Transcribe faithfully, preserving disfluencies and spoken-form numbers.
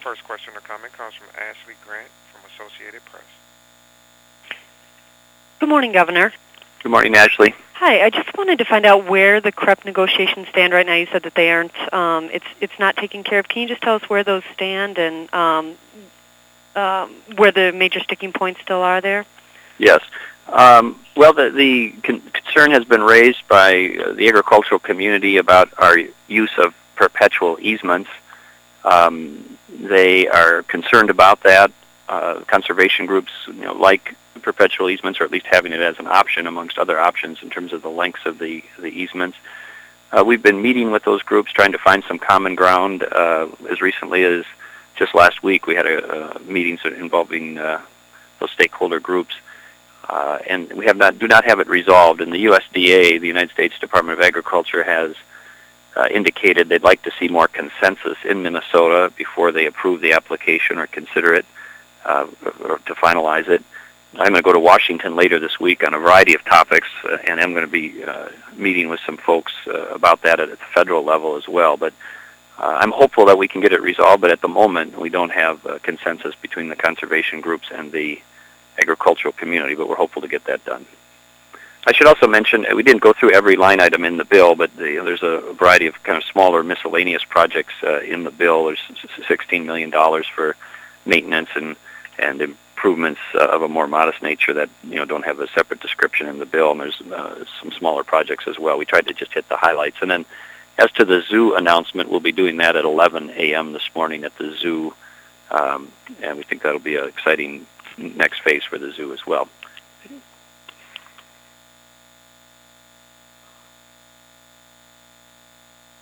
first question or comment comes from Ashley Grant from Associated Press. Good morning, Governor. Good morning, Ashley. Hi, I just wanted to find out where the C R E P negotiations stand right now. You said that they aren't, um, it's it's not taken care of. Can you just tell us where those stand and um, um, where the major sticking points still are there? Yes. Um, well, the, the con- concern has been raised by uh, the agricultural community about our use of perpetual easements. Um, they are concerned about that. Uh, conservation groups, you know, like perpetual easements, or at least having it as an option amongst other options in terms of the lengths of the, the easements. Uh, we've been meeting with those groups, trying to find some common ground. Uh, as recently as just last week, we had a, a meetings involving uh, those stakeholder groups, uh, and we have not do not have it resolved. And the U S D A, the United States Department of Agriculture, has uh, indicated they'd like to see more consensus in Minnesota before they approve the application or consider it uh, or to finalize it. I'm going to go to Washington later this week on a variety of topics, uh, and I'm going to be uh, meeting with some folks uh, about that at the federal level as well. But uh, I'm hopeful that we can get it resolved, but at the moment we don't have uh, consensus between the conservation groups and the agricultural community, but we're hopeful to get that done. I should also mention, uh, we didn't go through every line item in the bill, but the, there's a variety of kind of smaller miscellaneous projects uh, in the bill. There's sixteen million dollars for maintenance and, and improvements uh, of a more modest nature that, you know, don't have a separate description in the bill, and there's uh, some smaller projects as well. We tried to just hit the highlights. And then as to the zoo announcement, we'll be doing that at eleven a.m. this morning at the zoo, um, and we think that'll be an exciting next phase for the zoo as well.